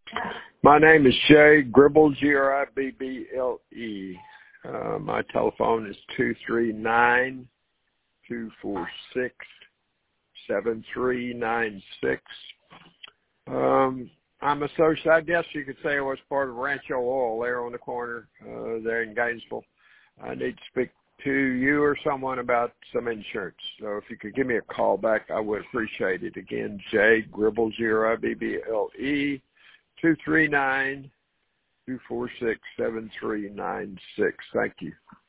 My name is Jay Gribble, Gribble. My telephone is 239-246-7396. I'm associated, I guess you could say I was part of Rancho Oil there on the corner there in Gainesville. I need to speak to you or someone about some insurance. So if you could give me a call back, I would appreciate it. Again, Jay Gribble, Gribble, 239-246-7396. Thank you.